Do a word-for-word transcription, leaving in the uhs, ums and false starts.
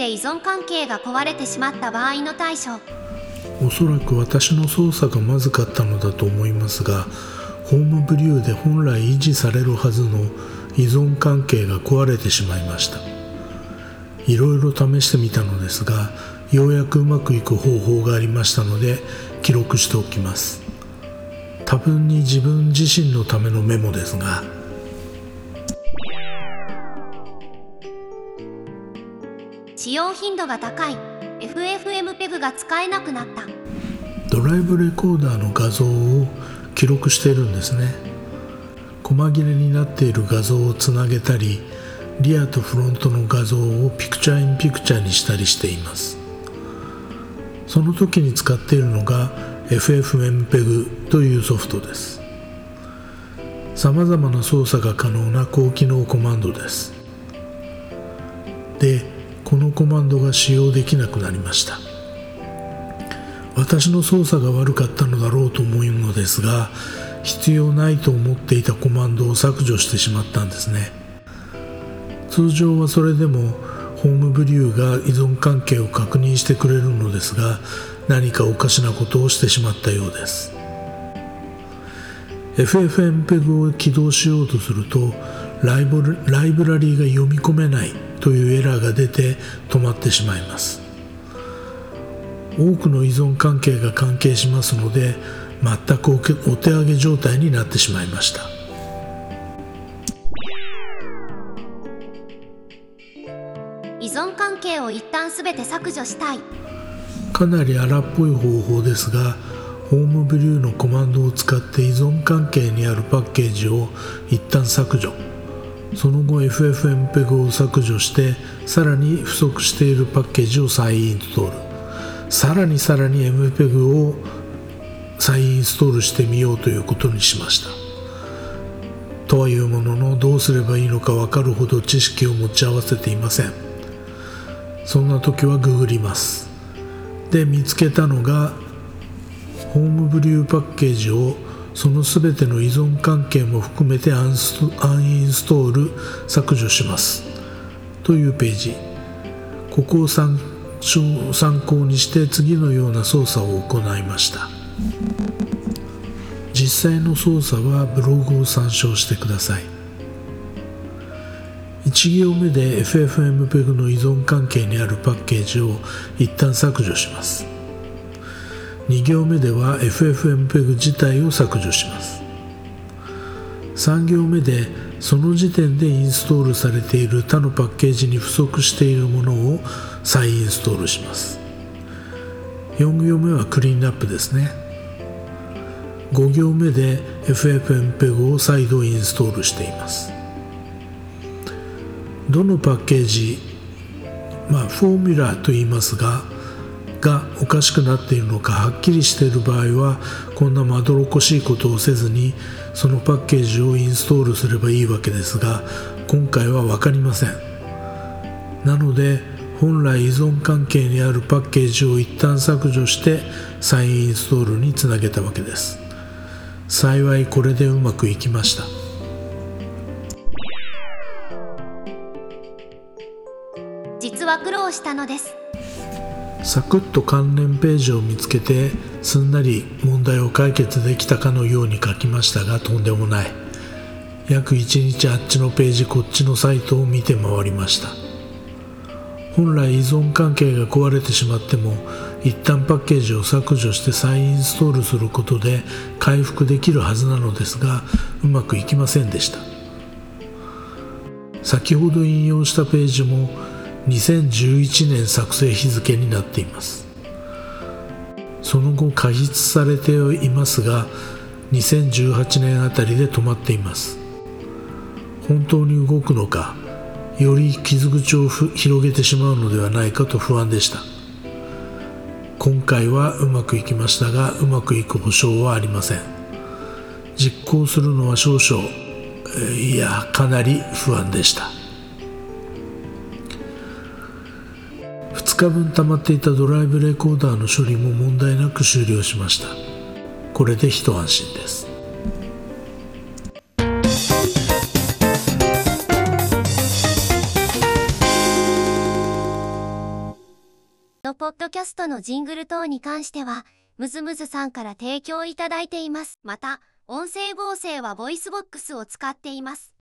依存関係が壊れてしまった場合の対処。 おそらく私の操作がまずかったのだと思いますが、ホームブリューで本来維持されるはずの依存関係が壊れてしまいました。いろいろ試してみたのですが、ようやくうまくいく方法がありましたので記録しておきます。多分に自分自身のためのメモですが、 使用頻度が高い エフエフエムペグ が使えなくなった。 ドライブレコーダーの画像を記録しているんですね。細切れになっている画像をつなげたり、リアとフロントの画像をピクチャーインピクチャーにしたりしています。その時に使っているのが エフエフエムペグ というソフトです。さまざまな操作が可能な高機能コマンドです。で、このコマンドが使用できなくなりました。私の操作が悪かったのだろうと思うのですが、必要ないと思っていたコマンドを削除してしまったんですね。通常はそれでもホームブリューが依存関係を確認してくれるのですが、何かおかしなことをしてしまったようです。 エフエフエムペグ を起動しようとするとライブ、ライブラリーが読み込めないというエラーが出て止まってしまいます。多くの依存関係が関係しますので、全くお手上げ状態になってしまいました。 依存関係を一旦すべて削除したい。 かなり荒っぽい方法ですが、ホームブリューのコマンドを使って依存関係にあるパッケージを一旦削除、その後 エフエフエムペグ を削除して、さらに不足しているパッケージを再インストール、さらにさらに エムペグ を再インストールしてみようということにしました。とはいうものの、どうすればいいのか分かるほど知識を持ち合わせていません。そんな時はググります。で、見つけたのがホームブリューパッケージをそのすべての依存関係も含めてアンスト、アンインストール削除しますというページ。ここを参考にして次のような操作を行いました。実際の操作はブログを参照してください。いち行目で エフエフエムペグ の依存関係にあるパッケージを一旦削除します。に行目では エフエフエムペグ 自体を削除します。さん行目でその時点でインストールされている他のパッケージに不足しているものを再インストールします。よん行目はクリーンアップですね。ご行目で エフエフエムペグ を再度インストールしています。どのパッケージ、まあフォーミュラーと言いますが、がおかしくなっているのかはっきりしている場合は、こんなまどろっこしいことをせずにそのパッケージをインストールすればいいわけですが、今回は分かりません。なので本来依存関係にあるパッケージを一旦削除して再インストールにつなげたわけです。幸いこれでうまくいきました。 実は苦労したのです。 サクッと関連ページを見つけてすんなり問題を解決できたかのように書きましたが、とんでもない。約いちにちあっちのページこっちのサイトを見て回りました。本来依存関係が壊れてしまっても一旦パッケージを削除して再インストールすることで回復できるはずなのですが、うまくいきませんでした。先ほど引用したページもにせんじゅういちねん作成日付になっています。その後加筆されていますが、にせんじゅうはちねんあたりで止まっています。本当に動くのか、より傷口を広げてしまうのではないかと不安でした。今回はうまくいきましたが、うまくいく保証はありません。実行するのは少々、いやかなり不安でした。ふつかぶん溜まっていたドライブレコーダーの処理も問題なく終了しました。これで一安心です。 とポッドキャストのジングル等に関しては、ムズムズさんから提供いただいています。また、音声合成はボイスボックスを使っています。